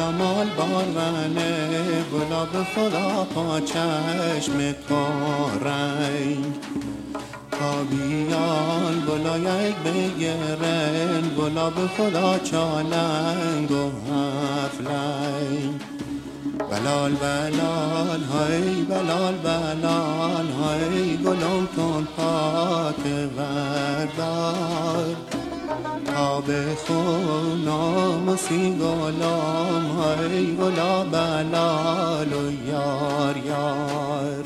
گلا مال بارونه گلاب خدا پا چشم کارنگ تا بیان گلا یک بگیرن گلاب خدا چالنگ و هفلنگ بلال بلال های بلال بلال های گلم تون پاک وردار تا به خون ناموسی گلم های گلا بلال و یار یار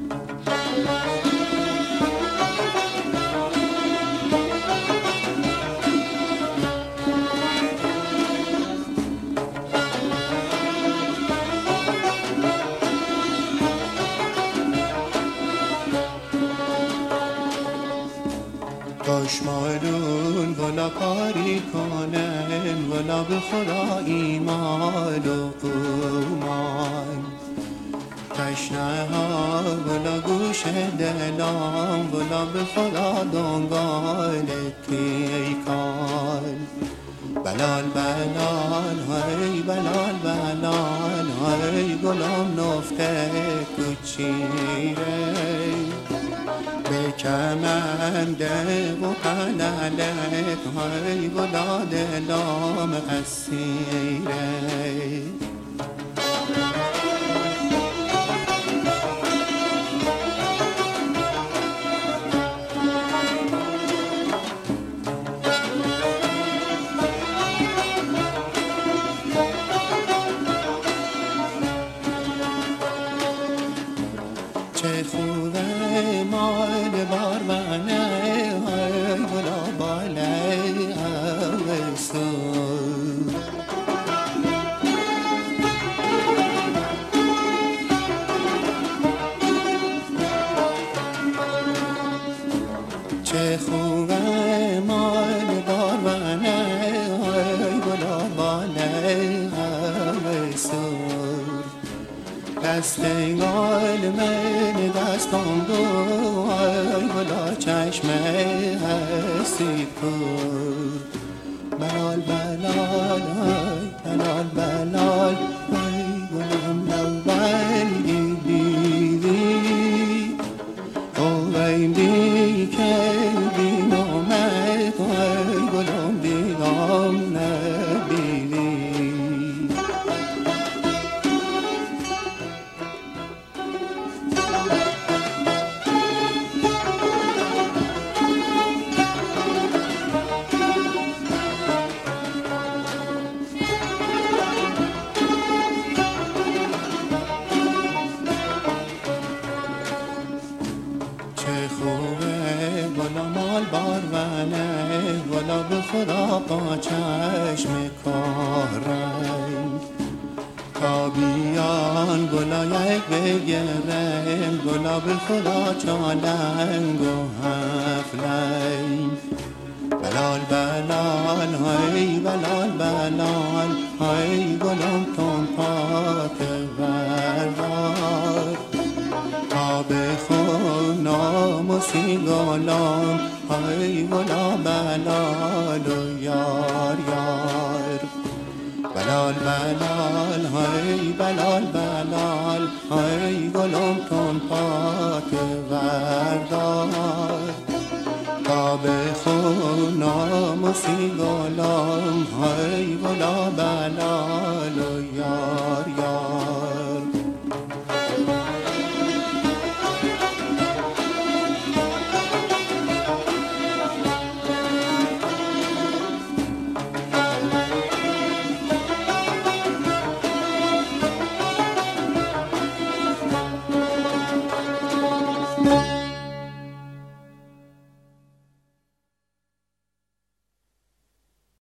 دشمنون گلا کاری کنن گلا به خدا ایمان و اومان تشنه ها گلا گوش دلان گلا به خدا دنگال تیکان بلال بلال های بلال بلال های گلام نفته کچیره به کمنده و قللک های گلا دلام اسیره چه خوبه مال بارونه های گلا باله اوستو چه خوبه مال بارونه های گلا باله اوستو دستگال من دستم دو ای گلا چشمه هستی کور بلال بلال ای بلال بلال ای گلم لول دیدی او ای دی که بینامت ای گلم دیدم نبیدی گلا مال بارونه گلا به خدا با چشم کارنگ تا بیان گلا یک بگیرن گلا به خدا چالنگ و هفلنگ بلال بلال های بلال بلال های گلم تون پاک وردار تا به خون ناموسی گلم های گلا بلال و یار یار بلال بلال های بلال بلال های گلم تون پاک وردار تا به خون ناموسی گلم های گلا بلال و یار یار